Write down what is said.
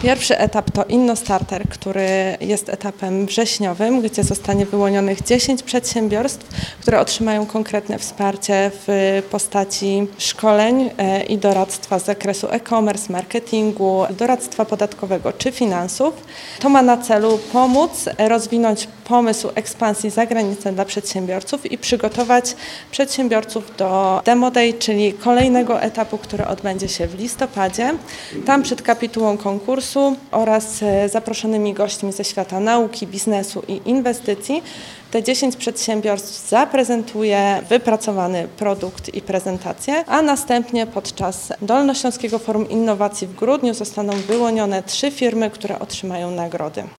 Pierwszy etap to InnoStarter, który jest etapem wrześniowym, gdzie zostanie wyłonionych 10 przedsiębiorstw, które otrzymają konkretne wsparcie w postaci szkoleń i doradztwa z zakresu e-commerce, marketingu, doradztwa podatkowego czy finansów. To ma na celu pomóc rozwinąć pomysł ekspansji za granicę dla przedsiębiorców i przygotować przedsiębiorców do Demo Day, czyli kolejnego etapu, który odbędzie się w listopadzie. Tam przed kapitułą konkursu oraz zaproszonymi gośćmi ze świata nauki, biznesu i inwestycji te 10 przedsiębiorstw zaprezentuje wypracowany produkt i prezentację, a następnie podczas Dolnośląskiego Forum Innowacji w grudniu zostaną wyłonione 3 firmy, które otrzymają nagrody.